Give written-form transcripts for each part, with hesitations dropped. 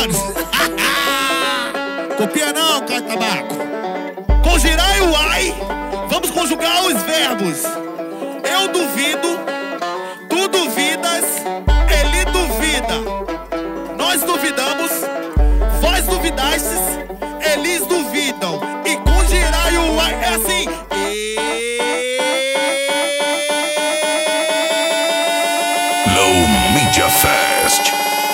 manos. Copia não, cara tabaco. Com girar e o ai, vamos conjugar os verbos. Eu duvido, tu duvidas, ele duvida. Nós duvidamos, vós duvidastes, eles duvidam. E com girar e o ai é assim. Low Media Fest.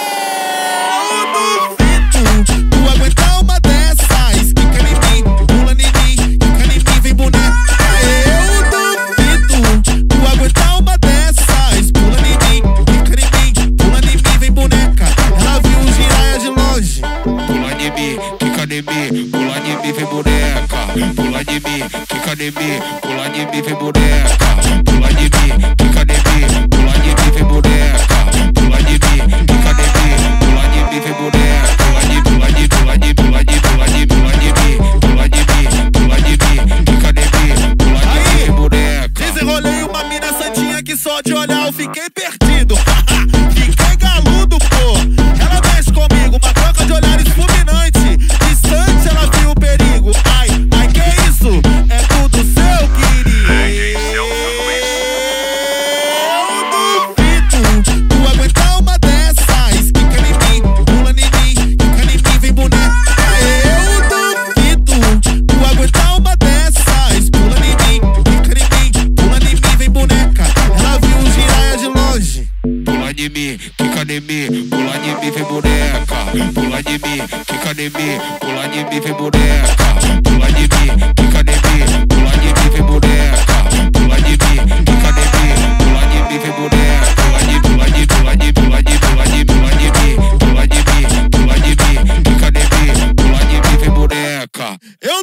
Eu duvido, tu aguentar uma dessas. Quica em mim, pula em mim, quica em mim, vem boneca. Eu duvido, tu aguentar uma dessas. Pula em mim, quica em mim, pula em mim, vem boneca. Ela viu o giraia de longe. Pula em mim, quica em mim, pula em mim, vem boneca. Pula em mim, quica em mim, pula em mim, vem boneca. Pula em mim, quica em mim, pula em mim, vem boneca. Pula em mim, quica em mim, pula em mim, vem boneca. Pula em mim, pula em mim, pula em mim, pula em mim, pula em mim, pula em mim, pula em mim, quica em mim, pula em mim, vem boneca. Desenrolei uma mina santinha que só de olhar eu fiquei perdido. Fiquei galudo, pô. Ela mexe comigo, uma troca de olhares fulminante. Distante ela viu o perigo. Ai, ai, que isso? É tudo seu, querido. Eu duvido, tu aguentar uma dessas. Quica em mim, pula em mim, quica em mim, vem boneca. Eu duvido, tu aguentar uma dessas. Pula em mim, quica em mim, pula em mim, vem boneca. Ela viu o giraia de longe. Pula em mim, quica em mim, pula em mim, vem boneca. Pula em mim, quica em mim, pula em mim, vem boneca. Pula em mim, quica em mim, pula em mim, vem boneca. Pula em mim, quica em mim, pula em mim, vem boneca. Pula em mim, pula em mim, pula em mim, pula em mim, pula em mim, pula em mim, pula em mim, quica em mim, pula em mim, vem boneca. Eu